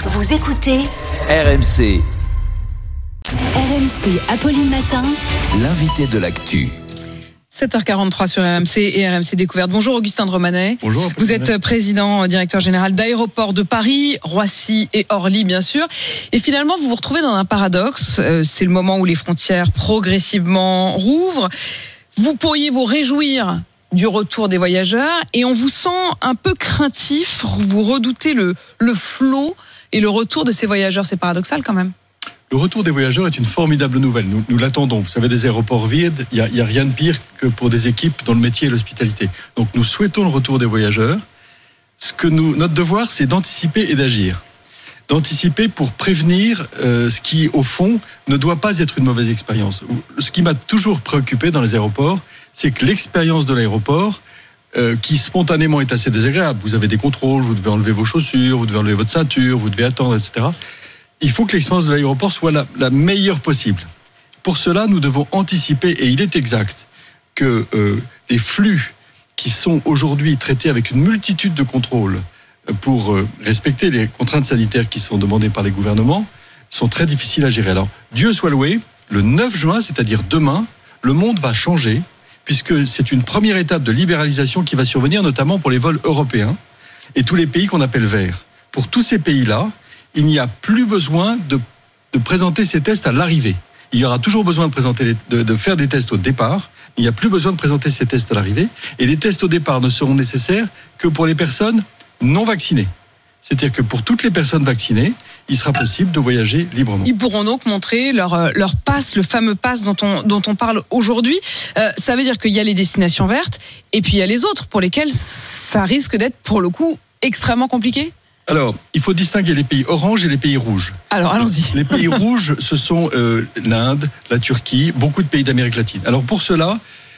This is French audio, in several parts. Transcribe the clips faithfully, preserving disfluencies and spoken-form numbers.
Vous écoutez R M C. R M C, Apolline Matin, L'invité de l'actu. sept heures quarante-trois sur R M C et R M C Découverte. Bonjour Augustin de Romanet. Bonjour. Vous êtes président, directeur général d'Aéroports de Paris, Roissy et Orly bien sûr. Et finalement, vous vous retrouvez dans un paradoxe. Euh, c'est le moment où les frontières progressivement rouvrent. Vous pourriez vous réjouir du retour des voyageurs et on vous sent un peu craintif. Vous redoutez le, le flot et le retour de ces voyageurs. C'est paradoxal quand même. Le retour des voyageurs est une formidable nouvelle. Nous, nous l'attendons. Vous savez, des aéroports vides, il n'y a, a rien de pire que pour des équipes dont le métier est l'hospitalité. Donc nous souhaitons le retour des voyageurs. Ce que nous, notre devoir, c'est d'anticiper et d'agir. D'anticiper pour prévenir euh, ce qui, au fond, ne doit pas être une mauvaise expérience. Ce qui m'a toujours préoccupé dans les aéroports, c'est que l'expérience de l'aéroport, euh, qui spontanément est assez désagréable, vous avez des contrôles, vous devez enlever vos chaussures, vous devez enlever votre ceinture, vous devez attendre, et cetera. Il faut que l'expérience de l'aéroport soit la, la meilleure possible. Pour cela, nous devons anticiper, et il est exact que euh, les flux qui sont aujourd'hui traités avec une multitude de contrôles pour euh, respecter les contraintes sanitaires qui sont demandées par les gouvernements sont très difficiles à gérer. Alors, Dieu soit loué, le neuf juin, c'est-à-dire demain, le monde va changer, puisque c'est une première étape de libéralisation qui va survenir, notamment pour les vols européens et tous les pays qu'on appelle verts. Pour tous ces pays-là, il n'y a plus besoin de, de présenter ces tests à l'arrivée. Il y aura toujours besoin de, présenter les, de, de faire des tests au départ. Il n'y a plus besoin de présenter ces tests à l'arrivée. Et les tests au départ ne seront nécessaires que pour les personnes non vaccinées. C'est-à-dire que pour toutes les personnes vaccinées, il sera possible de voyager librement. Ils pourront donc montrer leur, leur pass, le fameux pass dont on, dont on parle aujourd'hui. Euh, ça veut dire qu'il y a les destinations vertes et puis il y a les autres pour lesquelles ça risque d'être pour le coup extrêmement compliqué. Alors, il faut distinguer les pays orange et les pays rouges. Alors, allons-y. Les pays rouges, ce sont euh, l'Inde, la Turquie, beaucoup de pays d'Amérique latine. Alors, pour cela,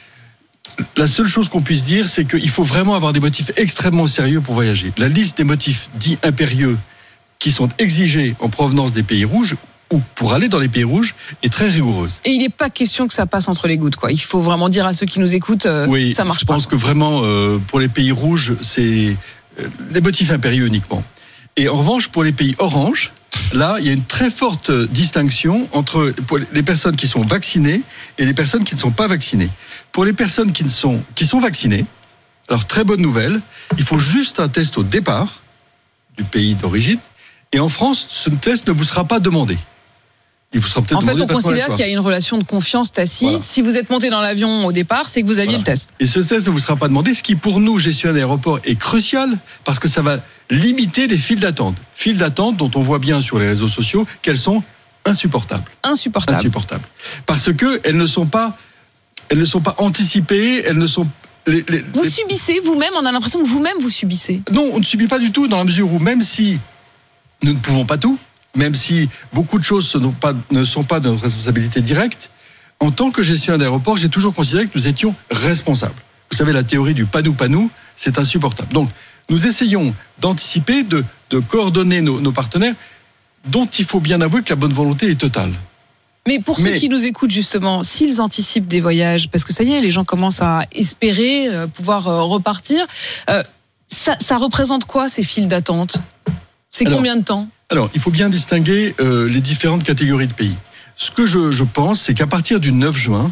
la seule chose qu'on puisse dire, c'est qu'il faut vraiment avoir des motifs extrêmement sérieux pour voyager. La liste des motifs dits impérieux qui sont exigés en provenance des pays rouges ou pour aller dans les pays rouges est très rigoureuse. Et il n'est pas question que ça passe entre les gouttes, quoi. Il faut vraiment dire à ceux qui nous écoutent, euh, oui, ça marche je pas. pense que vraiment, euh, pour les pays rouges, c'est euh, les motifs impérieux uniquement. Et en revanche, pour les pays orange, là, il y a une très forte distinction entre les personnes qui sont vaccinées et les personnes qui ne sont pas vaccinées. Pour les personnes qui, ne sont, qui sont vaccinées, alors très bonne nouvelle, il faut juste un test au départ du pays d'origine. Et en France, ce test ne vous sera pas demandé. Il vous sera peut-être en fait, demandé on considère qu'il y a une relation de confiance tacite. Voilà. Si vous êtes monté dans l'avion au départ, c'est que vous aviez voilà. le test. Et ce test ne vous sera pas demandé, ce qui pour nous, gestionnaires d'aéroport, est crucial parce que ça va limiter les files d'attente. Files d'attente dont on voit bien sur les réseaux sociaux qu'elles sont insupportables. Insupportables. Insupportables. Parce qu'elles ne sont pas, elles ne sont pas anticipées, elles ne sont Les, les, vous les... subissez vous-même, on a l'impression que vous-même vous subissez. Non, on ne subit pas du tout dans la mesure où même si nous ne pouvons pas tout, même si beaucoup de choses ne sont pas, ne sont pas de notre responsabilité directe, en tant que gestionnaire d'aéroport, j'ai toujours considéré que nous étions responsables. Vous savez, la théorie du panou-panou, c'est insupportable. Donc, nous essayons d'anticiper, de, de coordonner nos, nos partenaires, dont il faut bien avouer que la bonne volonté est totale. Mais pour Mais... ceux qui nous écoutent justement, s'ils anticipent des voyages, parce que ça y est, les gens commencent à espérer euh, pouvoir euh, repartir, euh, ça, ça représente quoi ces files d'attente ? C'est alors, combien de temps ? Alors, il faut bien distinguer euh, les différentes catégories de pays. Ce que je, je pense, c'est qu'à partir du neuf juin,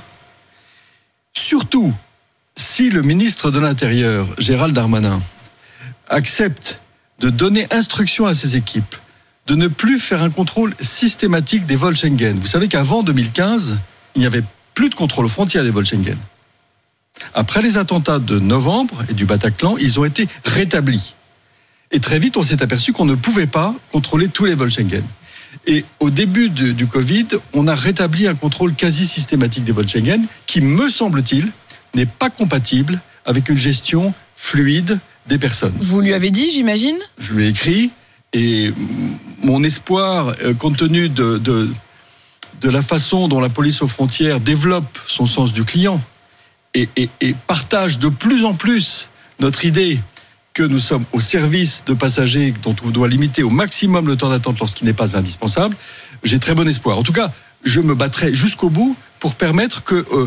surtout si le ministre de l'Intérieur, Gérald Darmanin, accepte de donner instruction à ses équipes de ne plus faire un contrôle systématique des vols Schengen. Vous savez qu'avant deux mille quinze, il n'y avait plus de contrôle aux frontières des vols Schengen. Après les attentats de novembre et du Bataclan, ils ont été rétablis. Et très vite, on s'est aperçu qu'on ne pouvait pas contrôler tous les vols Schengen. Et au début de, du Covid, on a rétabli un contrôle quasi systématique des vols Schengen qui, me semble-t-il, n'est pas compatible avec une gestion fluide des personnes. Vous lui avez dit, j'imagine ? Je lui ai écrit. Et mon espoir, compte tenu de, de, de la façon dont la police aux frontières développe son sens du client et, et, et partage de plus en plus notre idée que nous sommes au service de passagers dont on doit limiter au maximum le temps d'attente lorsqu'il n'est pas indispensable, j'ai très bon espoir. En tout cas, je me battrai jusqu'au bout pour permettre que euh,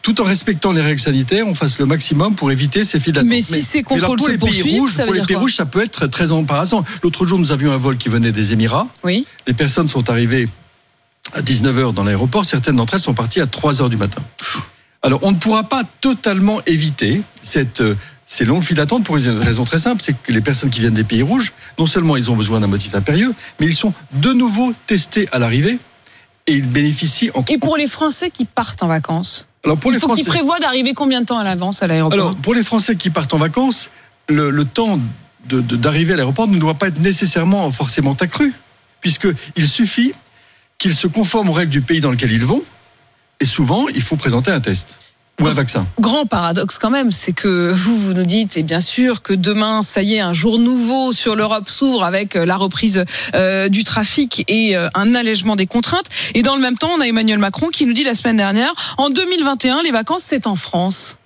tout en respectant les règles sanitaires, on fasse le maximum pour éviter ces files d'attente. Mais si ces contrôles mais alors, pour se les pays poursuivent, rouges, ça veut pour les dire pays quoi ? rouges, ça peut être très embarrassant. L'autre jour, nous avions un vol qui venait des Émirats. Oui. Les personnes sont arrivées à dix-neuf heures dans l'aéroport. Certaines d'entre elles sont parties à trois heures du matin. Alors, on ne pourra pas totalement éviter cette, euh, ces longues files d'attente pour une raison très simple, c'est que les personnes qui viennent des pays rouges, non seulement ils ont besoin d'un motif impérieux, mais ils sont de nouveau testés à l'arrivée et ils bénéficient... En... Et pour les Français qui partent en vacances ? Alors pour Il les faut Français... qu'ils prévoient d'arriver combien de temps à l'avance à l'aéroport ? Alors, pour les Français qui partent en vacances, le, le temps de, de, d'arriver à l'aéroport ne doit pas être nécessairement forcément accru, puisqu'il suffit qu'ils se conforment aux règles du pays dans lequel ils vont, et souvent, il faut présenter un test ou un vaccin. Grand paradoxe quand même, c'est que vous, vous nous dites, et bien sûr, que demain, ça y est, un jour nouveau sur l'Europe s'ouvre avec la reprise euh, du trafic et euh, un allègement des contraintes. Et dans le même temps, on a Emmanuel Macron qui nous dit la semaine dernière, en deux mille vingt et un, les vacances, c'est en France.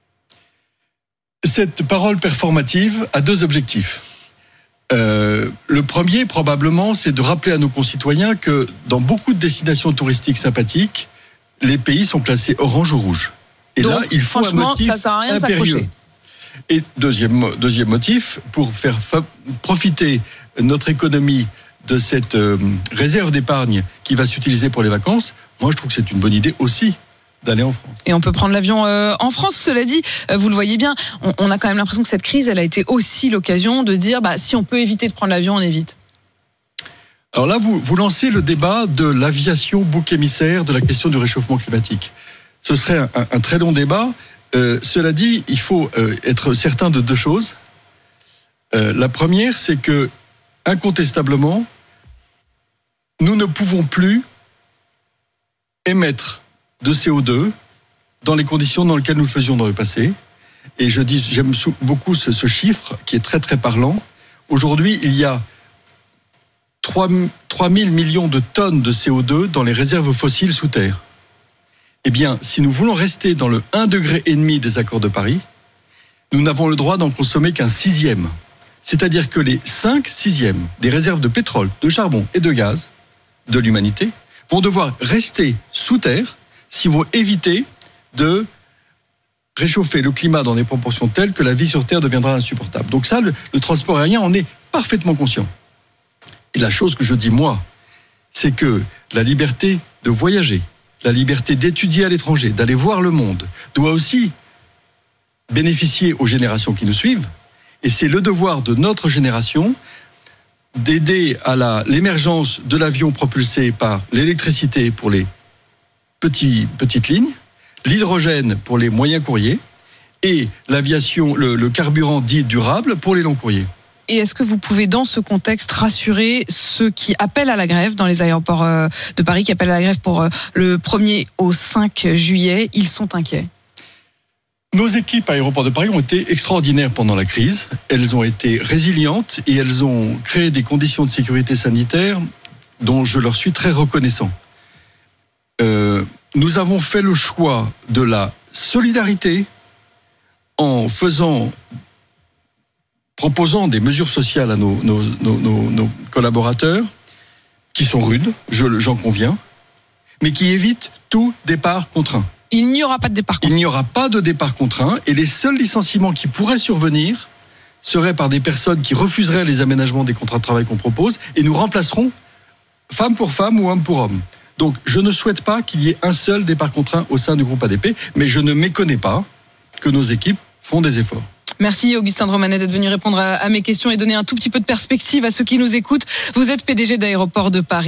Cette parole performative a deux objectifs. Euh, le premier, probablement, c'est de rappeler à nos concitoyens que dans beaucoup de destinations touristiques sympathiques, les pays sont classés orange ou rouge. Et donc, là, il faut un motif ça sert à rien de impérieux. s'accrocher. Et deuxième, deuxième motif, pour faire fa- profiter notre économie de cette euh, réserve d'épargne qui va s'utiliser pour les vacances, moi je trouve que c'est une bonne idée aussi d'aller en France. Et on peut prendre l'avion euh, en France, cela dit, euh, vous le voyez bien, on, on a quand même l'impression que cette crise, elle a été aussi l'occasion de dire, bah, si on peut éviter de prendre l'avion, on évite. Alors là, vous, vous lancez le débat de l'aviation bouc émissaire de la question du réchauffement climatique. Ce serait un, un, un très long débat. Euh, cela dit, il faut euh, être certain de deux choses. Euh, la première, c'est que, incontestablement, nous ne pouvons plus émettre de C O deux dans les conditions dans lesquelles nous le faisions dans le passé. Et je dis, j'aime beaucoup ce, ce chiffre qui est très très parlant. Aujourd'hui, il y a trois mille millions de tonnes de C O deux dans les réserves fossiles sous terre. Eh bien, si nous voulons rester dans le un degré et demi des accords de Paris, nous n'avons le droit d'en consommer qu'un sixième. C'est-à-dire que les cinq sixièmes des réserves de pétrole, de charbon et de gaz de l'humanité vont devoir rester sous terre si vous évitez de réchauffer le climat dans des proportions telles que la vie sur Terre deviendra insupportable. Donc ça, le, le transport aérien en est parfaitement conscient. Et la chose que je dis, moi, c'est que la liberté de voyager, la liberté d'étudier à l'étranger, d'aller voir le monde, doit aussi bénéficier aux générations qui nous suivent. Et c'est le devoir de notre génération d'aider à la, l'émergence de l'avion propulsé par l'électricité pour les petits, petites lignes, l'hydrogène pour les moyens courriers et l'aviation, le, le carburant dit durable pour les longs courriers. Et est-ce que vous pouvez, dans ce contexte, rassurer ceux qui appellent à la grève dans les aéroports de Paris, qui appellent à la grève pour le premier au cinq juillet, ils sont inquiets? Nos équipes à Aéroports de Paris ont été extraordinaires pendant la crise. Elles ont été résilientes et elles ont créé des conditions de sécurité sanitaire dont je leur suis très reconnaissant. Euh, nous avons fait le choix de la solidarité en faisant, proposant des mesures sociales à nos, nos, nos, nos, nos collaborateurs qui sont rudes, je, j'en conviens, mais qui évitent tout départ contraint. Il n'y aura pas de départ contraint. Il n'y aura pas de départ contraint et les seuls licenciements qui pourraient survenir seraient par des personnes qui refuseraient les aménagements des contrats de travail qu'on propose et nous remplacerons femme pour femme ou homme pour homme. Donc je ne souhaite pas qu'il y ait un seul départ contraint au sein du groupe A D P, mais je ne méconnais pas que nos équipes font des efforts. Merci Augustin de Romanet d'être venu répondre à mes questions et donner un tout petit peu de perspective à ceux qui nous écoutent. Vous êtes P D G d'Aéroports de Paris.